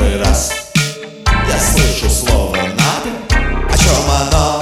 который раз я слышу слово «надо». О чем оно?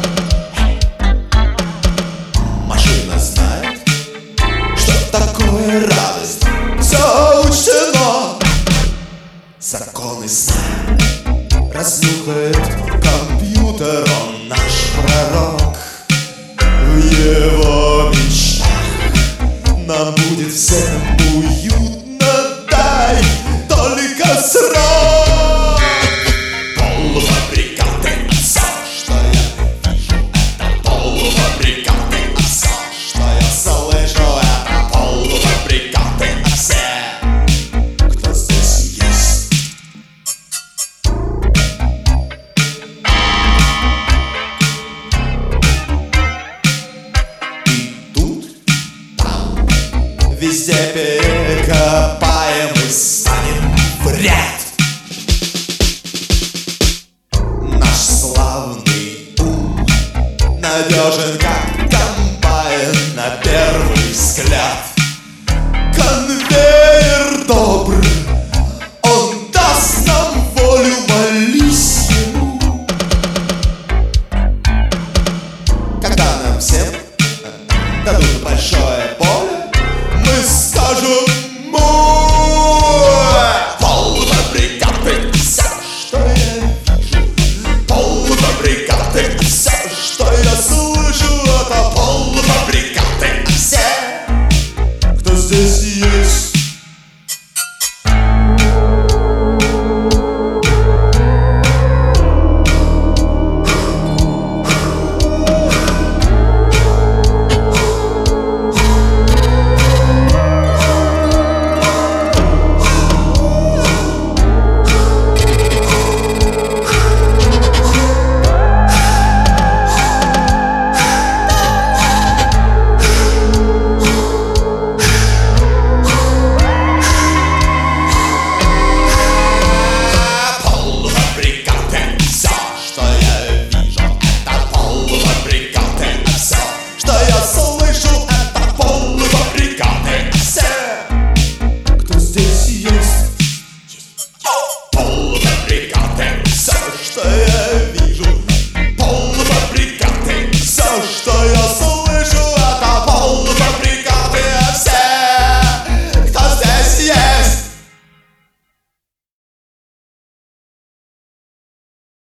Машина знает, что такое радость. Все учтено. Законы знает, разнюхает компьютер. Он наш пророк. В его мечтах нам будет всем уютно. Дай только срок. Полуфабрикаты, все, что я вижу, это полуфабрикаты. А все, что я слышу, это полуфабрикаты. А все, кто здесь есть. И тут, там, везде